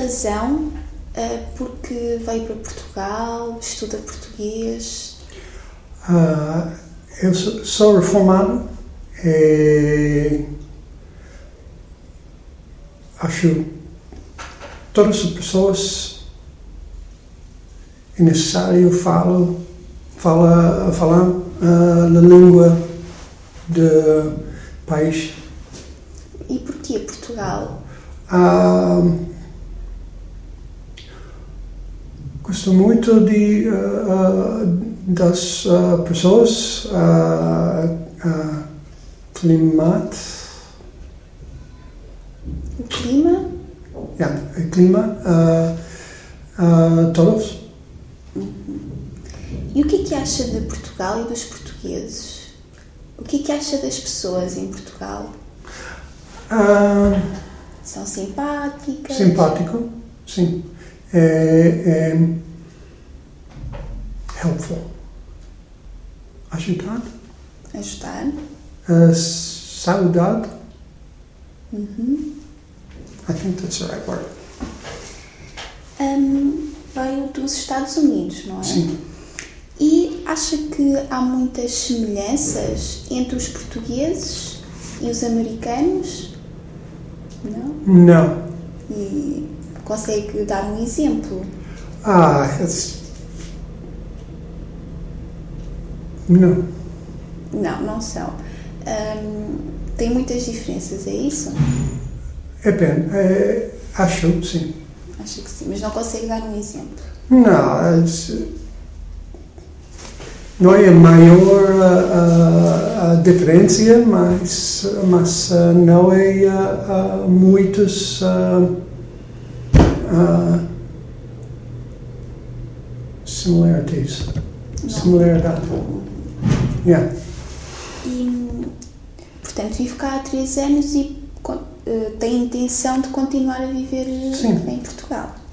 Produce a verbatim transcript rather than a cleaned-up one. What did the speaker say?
razão uh, porque veio para Portugal, estuda português? Uh, eu sou, sou reformado e acho todas as pessoas é necessário falar fala, falar uh, na língua do país. E porquê Portugal? Uh, gosto muito de, uh, uh, das uh, pessoas, uh, uh, clima. O clima? Ja, o clima, uh, uh, todos. Uhum. E o que é que acha de Portugal e dos portugueses? O que é que acha das pessoas em Portugal? Uh, São simpáticas? Simpático, sim. É, é helpful. Ajudar. Ajudar? Uh, saudade. Uhum. I think that's the right word. Um, veio dos Estados Unidos, não é? Sim. E acha que há muitas semelhanças entre os portugueses e os americanos? Não? Não. E consegue dar um exemplo? Ah, it's... Não. Não, não são. Um, tem muitas diferenças, é isso? É bem, é, acho, sim. Acho que sim, mas não consegue dar um exemplo. Não, it's, não é a maior uh, uh, diferença, mas, mas uh, não é uh, uh, muitas uh, uh, similarities. Não. Similaridade. Yeah. E, portanto, vive cá há três anos e uh, tem a intenção de continuar a viver Sim. em Portugal.